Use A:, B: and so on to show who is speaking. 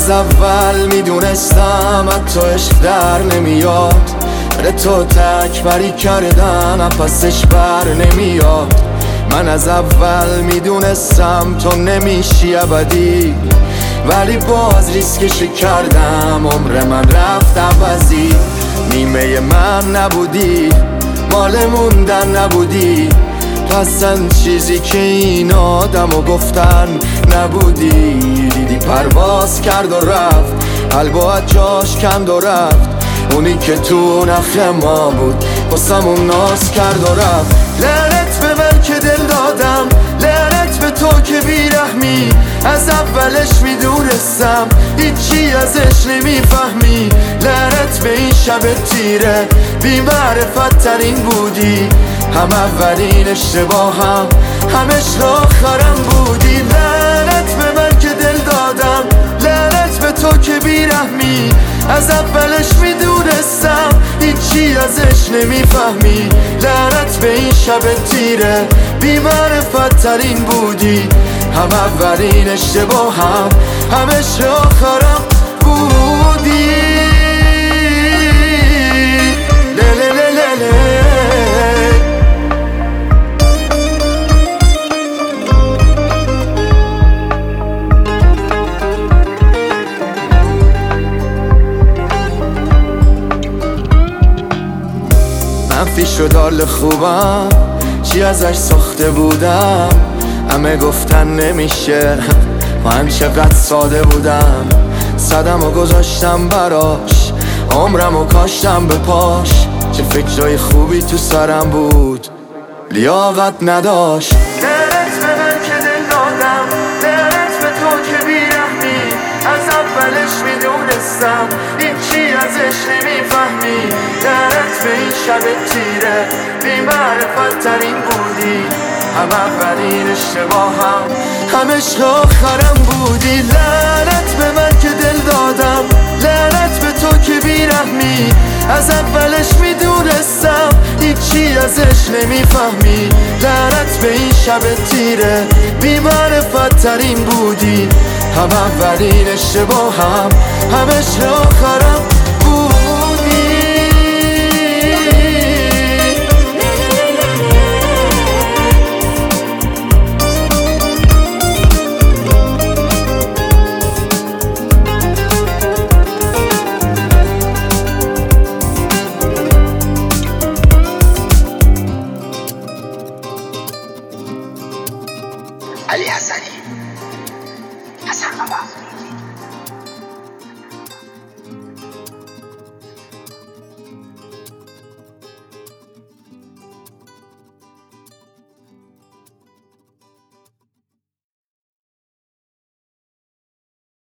A: از اول میدونستم تو عشق در نمیاد، به تو تکبری کردن پسش بر نمیاد. من از اول میدونستم تو نمیشی ابدی، ولی باز ریسکش کردم، عمر من رفت عوضی. نیمه من نبودی، مال موندن نبودی، تو اصلا چیزی که این آدمو گفتن نبودی. دیدی پرواز کرد و رفت، قلبو از جاش کند و رفت، اونی که تو نخ ما بود واسمون ناز کرد و رفت. لعنت به من که دل دادم، لعنت به تو که بیرحمی، از اولش میدونستم هیچی ازش نمیفهمی. لعنت به این شب تیره، بی معرفت ترین بودی، هم اولین اشتباهم همش آخرم بودی. لعنت به من که دل دادم، لعنت به تو که بیرحمی، از اولش میدونستم هیچی ازش نمیفهمی. لعنت به این شب تیره، بی معرفت ترین بودی، هم اولین اشتباهم همش آخرم بودی. منفی شد حال خوبم، چی ازش ساخته بودم، همه گفتن نمیشه، من چقدر ساده بودم. صدم و گذاشتم براش، عمرم و کاشتم به پاش، چه فکرای خوبی تو سرم بود لیاقت نداشت. لعنت به من که دل دادم، لعنت به تو که بیرحمی، از اولش میدونستم هیچی ازش نمیفهمی. لعنت به این شب تیره، بی معرفت ترین بودی، هم اولین اشتباهم همش آخرم بودی. لعنت به من که دل دادم، لعنت به تو که بیرحمی، از اولش میدونستم هیچی ازش نمیفهمی. لعنت به این شب تیره، بی معرفت ترین بودی، هم اولین اشتباهم همش آخرم بودی.
B: علی حسنی، حسن بابا.